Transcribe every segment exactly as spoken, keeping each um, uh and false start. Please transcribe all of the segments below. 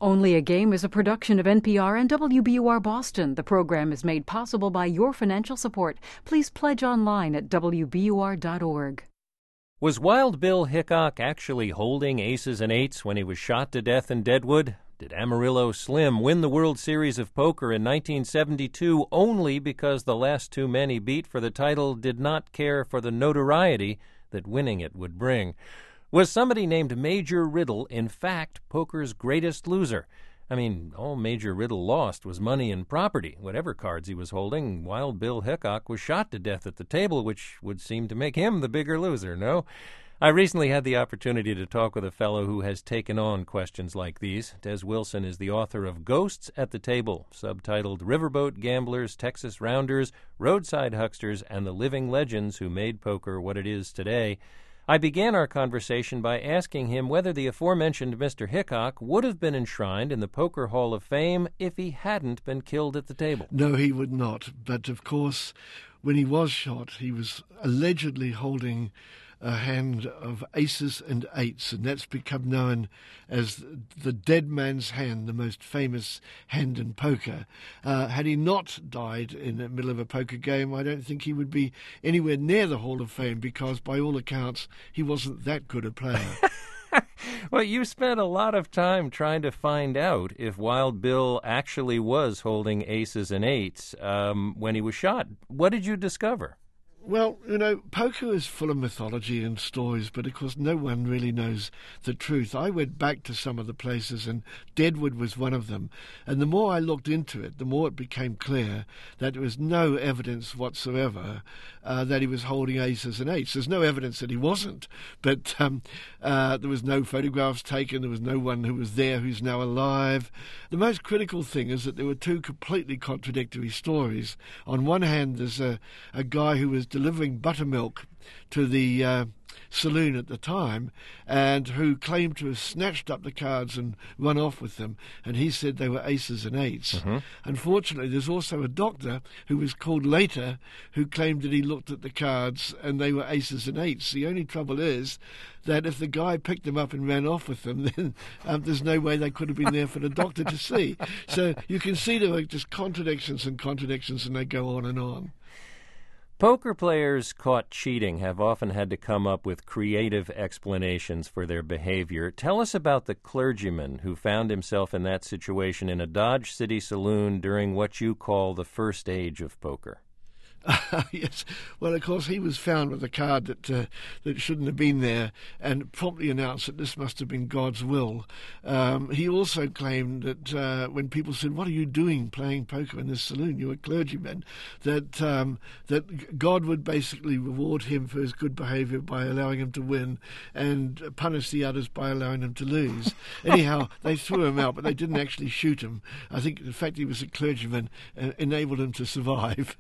Only a Game is a production of N P R and W B U R Boston. The program is made possible by your financial support. Please pledge online at W B U R dot org. Was Wild Bill Hickok actually holding aces and eights when he was shot to death in Deadwood? Did Amarillo Slim win the World Series of Poker in nineteen seventy-two only because the last two men he beat for the title did not care for the notoriety that winning it would bring? Was somebody named Major Riddle, in fact, poker's greatest loser? I mean, all Major Riddle lost was money and property. Whatever cards he was holding, Wild Bill Hickok was shot to death at the table, which would seem to make him the bigger loser, no? I recently had the opportunity to talk with a fellow who has taken on questions like these. Des Wilson is the author of Ghosts at the Table, subtitled Riverboat Gamblers, Texas Rounders, Roadside Hucksters, and the Living Legends Who Made Poker What It Is Today. I began our conversation by asking him whether the aforementioned Mister Hickok would have been enshrined in the Poker Hall of Fame if he hadn't been killed at the table. No, he would not. But, of course, when he was shot, he was allegedly holding a hand of aces and eights, and that's become known as the dead man's hand, the most famous hand in poker. Uh, had he not died in the middle of a poker game, I don't think he would be anywhere near the Hall of Fame because, by all accounts, he wasn't that good a player. Well, you spent a lot of time trying to find out if Wild Bill actually was holding aces and eights um, when he was shot. What did you discover? Well, you know, poker is full of mythology and stories, but of course no one really knows the truth. I went back to some of the places, and Deadwood was one of them. And the more I looked into it, the more it became clear that there was no evidence whatsoever uh, that he was holding aces and eights. There's no evidence that he wasn't, but um, uh, there was no photographs taken. There was no one who was there who's now alive. The most critical thing is that there were two completely contradictory stories. On one hand, there's a, a guy who was delivering buttermilk to the uh, saloon at the time and who claimed to have snatched up the cards and run off with them, and he said they were aces and eights. Mm-hmm. Unfortunately, there's also a doctor who was called later who claimed that he looked at the cards and they were aces and eights. The only trouble is that if the guy picked them up and ran off with them, then um, there's no way they could have been there for the doctor to see. So you can see there are just contradictions and contradictions, and they go on and on. Poker players caught cheating have often had to come up with creative explanations for their behavior. Tell us about the clergyman who found himself in that situation in a Dodge City saloon during what you call the first age of poker. Uh, yes. Well, of course, he was found with a card that uh, that shouldn't have been there and promptly announced that this must have been God's will. Um, he also claimed that uh, when people said, "What are you doing playing poker in this saloon? You're a clergyman," that, um, that God would basically reward him for his good behaviour by allowing him to win and punish the others by allowing them to lose. Anyhow, they threw him out, but they didn't actually shoot him. I think the fact he was a clergyman uh, enabled him to survive.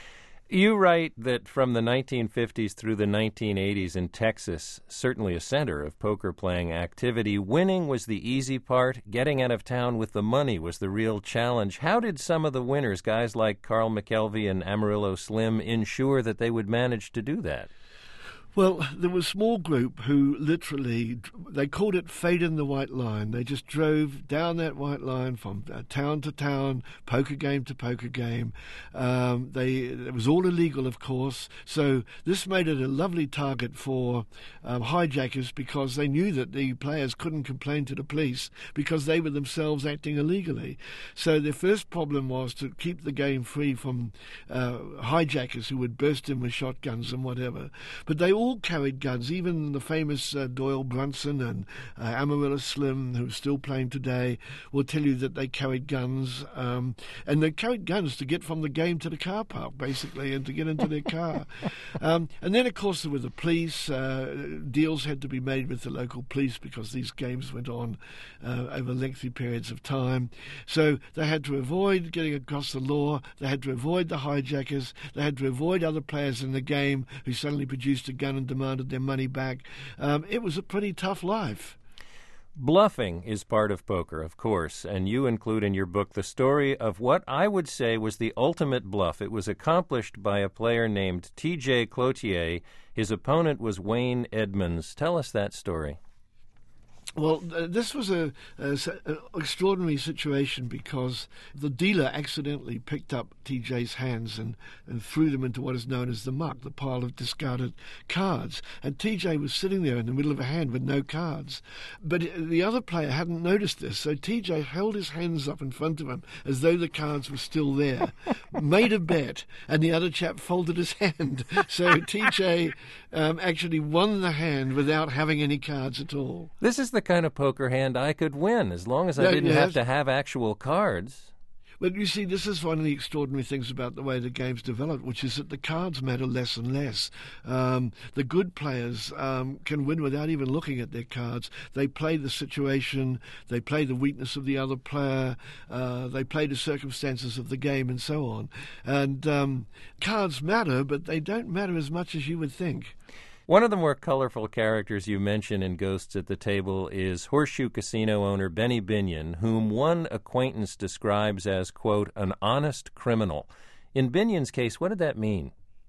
You write that from the nineteen fifties through the nineteen eighties in Texas, certainly a center of poker-playing activity, winning was the easy part. Getting out of town with the money was the real challenge. How did some of the winners, guys like Carl McKelvey and Amarillo Slim, ensure that they would manage to do that? Well, there was a small group who literally, they called it fading the white line. They just drove down that white line from uh, town to town, poker game to poker game. Um, they it was all illegal, of course. So this made it a lovely target for um, hijackers because they knew that the players couldn't complain to the police because they were themselves acting illegally. So their first problem was to keep the game free from uh, hijackers who would burst in with shotguns and whatever. But they all all carried guns. Even the famous uh, Doyle Brunson and uh, Amarillo Slim, who's still playing today, will tell you that they carried guns. Um, and they carried guns to get from the game to the car park, basically, and to get into their car. Um, and then, of course, there were the police. Uh, deals had to be made with the local police because these games went on uh, over lengthy periods of time. So they had to avoid getting across the law. They had to avoid the hijackers. They had to avoid other players in the game who suddenly produced a gun and demanded their money back. Um, it was a pretty tough life. Bluffing is part of poker, of course, and you include in your book the story of what I would say was the ultimate bluff. It was accomplished by a player named T J Cloutier. His opponent was Wayne Edmonds. Tell us that story. Well, uh, this was a, a, an extraordinary situation because the dealer accidentally picked up T J's hands and, and threw them into what is known as the muck, the pile of discarded cards. And T J was sitting there in the middle of a hand with no cards. But the other player hadn't noticed this, so T J held his hands up in front of him as though the cards were still there, made a bet, and the other chap folded his hand. So T J um, actually won the hand without having any cards at all. This is the kind of poker hand I could win, as long as I Yeah, didn't yes. have to have actual cards. But you see, this is one of the extraordinary things about the way the game's developed, which is that the cards matter less and less. Um, the good players um, can win without even looking at their cards. They play the situation, they play the weakness of the other player, uh, they play the circumstances of the game, and so on. And um, cards matter, but they don't matter as much as you would think. One of the more colorful characters you mention in Ghosts at the Table is Horseshoe Casino owner Benny Binion, whom one acquaintance describes as, quote, an honest criminal. In Binion's case, what did that mean?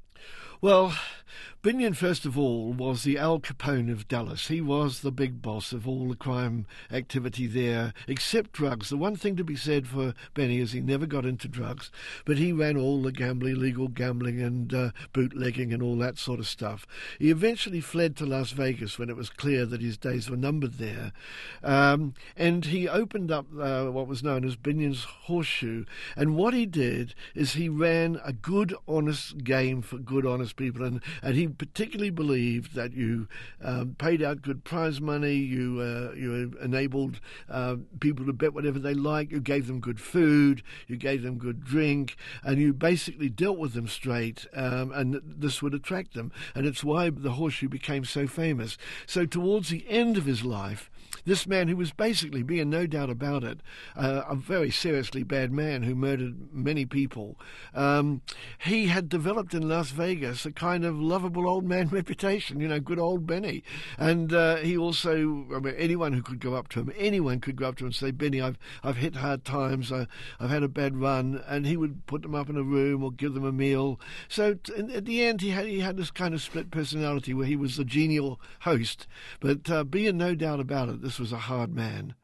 Well, Binion, first of all, was the Al Capone of Dallas. He was the big boss of all the crime activity there, except drugs. The one thing to be said for Benny is he never got into drugs, but he ran all the gambling, legal gambling and uh, bootlegging and all that sort of stuff. He eventually fled to Las Vegas when it was clear that his days were numbered there, um, and he opened up uh, what was known as Binion's Horseshoe, and what he did is he ran a good, honest game for good, honest people, and, and he particularly believed that you um, paid out good prize money, you uh, you enabled uh, people to bet whatever they like, you gave them good food, you gave them good drink, and you basically dealt with them straight, um, and this would attract them. And it's why the Horseshoe became so famous. So towards the end of his life, this man, who was basically, being no doubt about it, uh, a very seriously bad man who murdered many people, um, he had developed in Las Vegas a kind of lovable old man reputation, you know, good old Benny. And uh, he also, I mean, anyone who could go up to him, anyone could go up to him and say, Benny, I've I've hit hard times, I, I've had a bad run, and he would put them up in a room or give them a meal. So t- at the end, he had, he had this kind of split personality where he was the genial host, but uh, being no doubt about it, this was a hard man.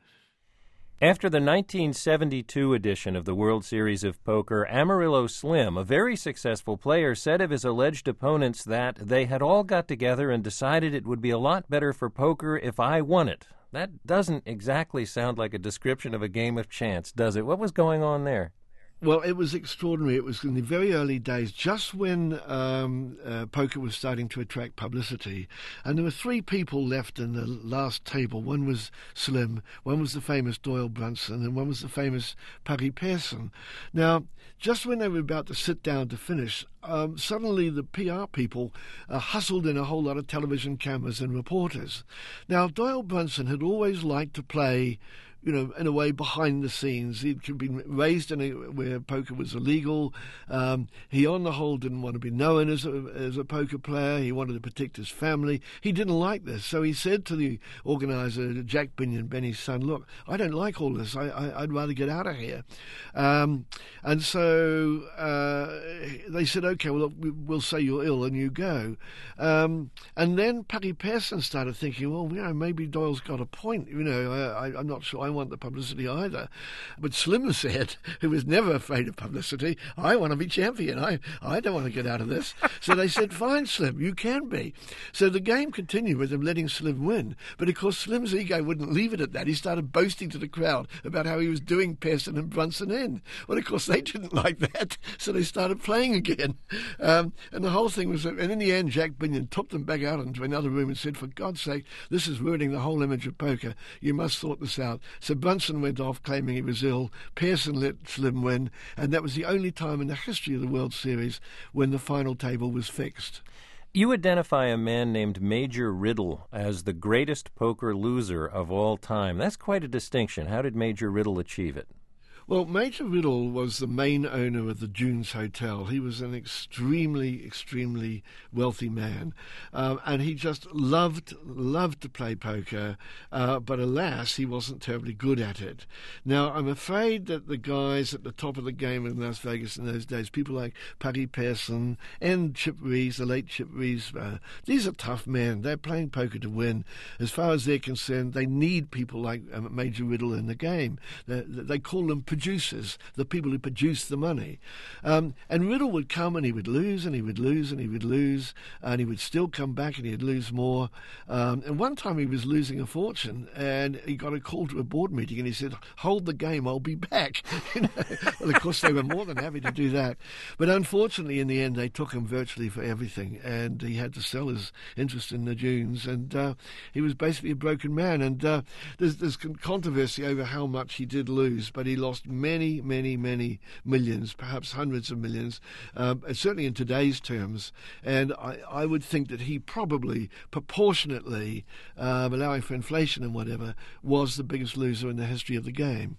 After the nineteen seventy-two edition of the World Series of Poker, Amarillo Slim, a very successful player, said of his alleged opponents that they had all got together and decided it would be a lot better for poker if I won it. That doesn't exactly sound like a description of a game of chance, does it? What was going on there? Well, it was extraordinary. It was in the very early days, just when um, uh, poker was starting to attract publicity. And there were three people left in the last table. One was Slim, one was the famous Doyle Brunson, and one was the famous Paris Pearson. Now, just when they were about to sit down to finish, um, suddenly the P R people uh, hustled in a whole lot of television cameras and reporters. Now, Doyle Brunson had always liked to play, you know, in a way behind the scenes. He'd been raised in a, where poker was illegal. Um, he, on the whole, didn't want to be known as a, as a poker player. He wanted to protect his family. He didn't like this. So he said to the organizer, Jack Binion, Benny's son, look, I don't like all this. I, I, I'd rather get out of here. Um, and so uh, they said, okay, well, look, we'll say you're ill and you go. Um, and then Paris Pearson started thinking, well, you know, maybe Doyle's got a point. You know, I, I'm not sure I want the publicity either. But Slim said, who was never afraid of publicity, I want to be champion. I, I don't want to get out of this. So they said, fine, Slim, you can be. So the game continued with them letting Slim win. But of course, Slim's ego wouldn't leave it at that. He started boasting to the crowd about how he was doing Pearson and Brunson in. Well, of course, they didn't like that. So they started playing again. Um, and the whole thing was, and in the end, Jack Binion took them back out into another room and said, for God's sake, this is ruining the whole image of poker. You must sort this out. So Brunson went off claiming he was ill. Pearson let Slim win, and that was the only time in the history of the World Series when the final table was fixed. You identify a man named Major Riddle as the greatest poker loser of all time. That's quite a distinction. How did Major Riddle achieve it? Well, Major Riddle was the main owner of the Dunes Hotel. He was an extremely, extremely wealthy man, um, and he just loved, loved to play poker, uh, but alas, he wasn't terribly good at it. Now, I'm afraid that the guys at the top of the game in Las Vegas in those days, people like Paddy Pearson and Chip Reeves, the late Chip Reeves, uh, these are tough men. They're playing poker to win. As far as they're concerned, they need people like um, Major Riddle in the game. They, they call them producers, the people who produce the money. Um, and Riddle would come and he would lose and he would lose and he would lose and he would still come back and he'd lose more. Um, and one time he was losing a fortune and he got a call to a board meeting and he said, "Hold the game, I'll be back." You know? Well, of course, they were more than happy to do that. But unfortunately, in the end, they took him virtually for everything and he had to sell his interest in the Dunes and uh, he was basically a broken man. And uh, there's, there's controversy over how much he did lose, but he lost many, many, many millions, perhaps hundreds of millions, um, certainly in today's terms. And I, I would think that he probably, proportionately, um, allowing for inflation and whatever, was the biggest loser in the history of the game.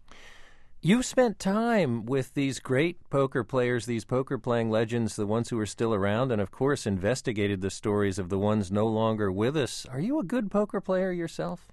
You've spent time with these great poker players, these poker-playing legends, the ones who are still around, and, of course, investigated the stories of the ones no longer with us. Are you a good poker player yourself?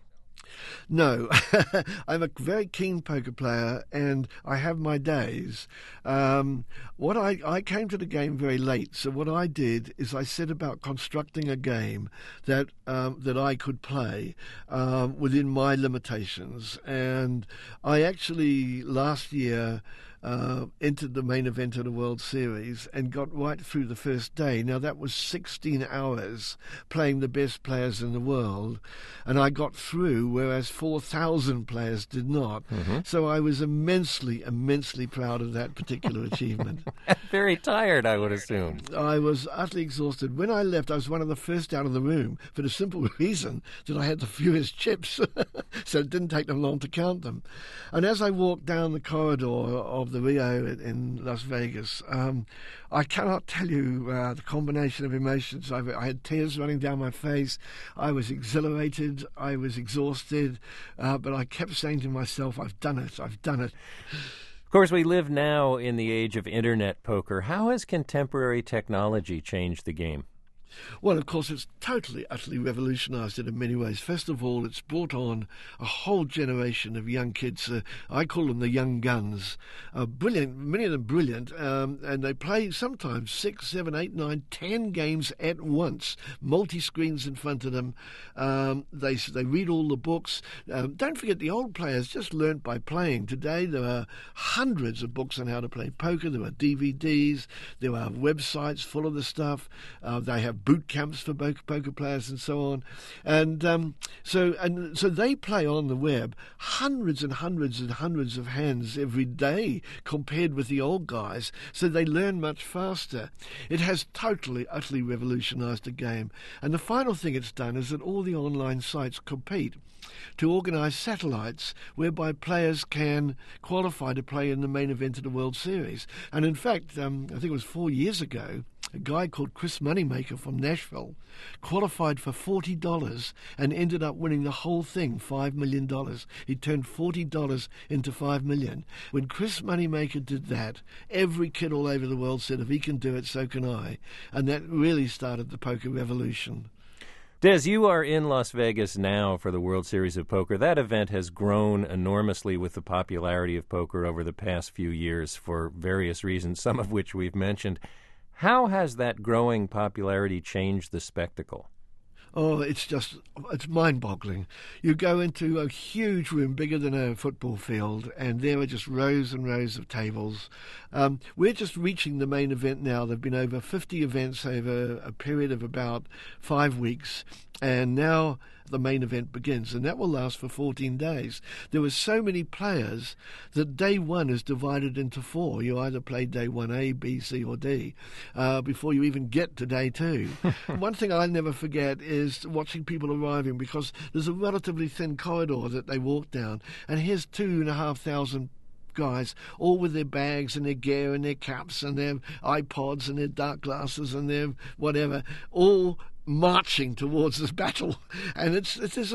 No, I'm a very keen poker player and I have my days. Um, what I, I came to the game very late, so what I did is I set about constructing a game that um, that I could play um, within my limitations. And I actually, last year, Uh, entered the main event of the World Series and got right through the first day. Now, that was sixteen hours playing the best players in the world, and I got through, whereas four thousand players did not. Mm-hmm. So I was immensely, immensely proud of that particular achievement. Very tired, I would assume. I was utterly exhausted. When I left, I was one of the first out of the room for the simple reason that I had the fewest chips, so it didn't take them long to count them. And as I walked down the corridor of the Rio in Las Vegas, um, I cannot tell you uh, the combination of emotions. I, I had tears running down my face. I was exhilarated. I was exhausted. Uh, but I kept saying to myself, I've done it. I've done it. Of course, we live now in the age of internet poker. How has contemporary technology changed the game? Well, of course, it's totally, utterly revolutionised it in many ways. First of all, it's brought on a whole generation of young kids. Uh, I call them the young guns. Uh, brilliant, many of them brilliant, um, and they play sometimes six, seven, eight, nine, ten games at once, multi-screens in front of them. Um, they they read all the books. Um, don't forget, the old players just learnt by playing. Today, there are hundreds of books on how to play poker. There are D V Ds. There are websites full of the stuff. Uh, they have boot camps for poker players and so on, and um, so and so they play on the web hundreds and hundreds and hundreds of hands every day compared with the old guys. So they learn much faster. It has totally, utterly revolutionised the game. And the final thing it's done is that all the online sites compete to organise satellites whereby players can qualify to play in the main event of the World Series. And in fact, um, I think it was four years ago, a guy called Chris Moneymaker from Nashville qualified for forty dollars and ended up winning the whole thing, five million dollars. He turned forty dollars into five million dollars. When Chris Moneymaker did that, every kid all over the world said, if he can do it, so can I. And that really started the poker revolution. Des, you are in Las Vegas now for the World Series of Poker. That event has grown enormously with the popularity of poker over the past few years for various reasons, some of which we've mentioned. How has that growing popularity changed the spectacle? Oh, it's just, it's mind-boggling. You go into a huge room bigger than a football field, and there are just rows and rows of tables. Um, we're just reaching the main event now. There have been over fifty events over a period of about five weeks, and now the main event begins, and that will last for fourteen days. There were so many players that day one is divided into four. You either play day one A, B, C, or D uh, before you even get to day two. One thing I'll never forget is watching people arriving, because there's a relatively thin corridor that they walk down, and here's two and a half thousand guys, all with their bags and their gear and their caps and their iPods and their dark glasses and their whatever, all marching towards this battle. And it's it's as if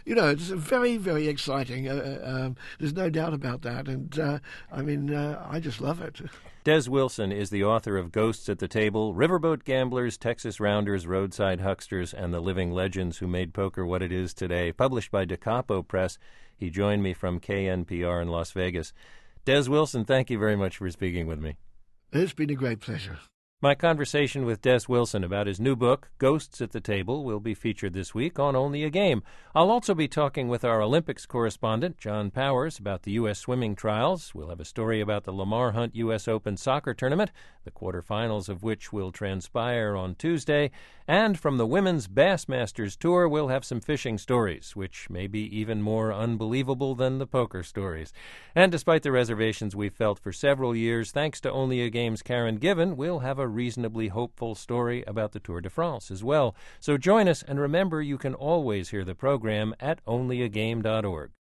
you know, it's very, very exciting. Uh, um, there's no doubt about that. And, uh, I mean, uh, I just love it. Des Wilson is the author of Ghosts at the Table, Riverboat Gamblers, Texas Rounders, Roadside Hucksters, and the Living Legends Who Made Poker What It Is Today, published by Da Capo Press. He joined me from K N P R in Las Vegas. Des Wilson, thank you very much for speaking with me. It's been a great pleasure. My conversation with Des Wilson about his new book, Ghosts at the Table, will be featured this week on Only a Game. I'll also be talking with our Olympics correspondent, John Powers, about the U S swimming trials. We'll have a story about the Lamar Hunt U S Open soccer tournament, the quarterfinals of which will transpire on Tuesday. And from the Women's Bassmasters Tour, we'll have some fishing stories, which may be even more unbelievable than the poker stories. And despite the reservations we've felt for several years, thanks to Only a Game's Karen Given, we'll have a reasonably hopeful story about the Tour de France as well. So join us, and remember, you can always hear the program at only a game dot org.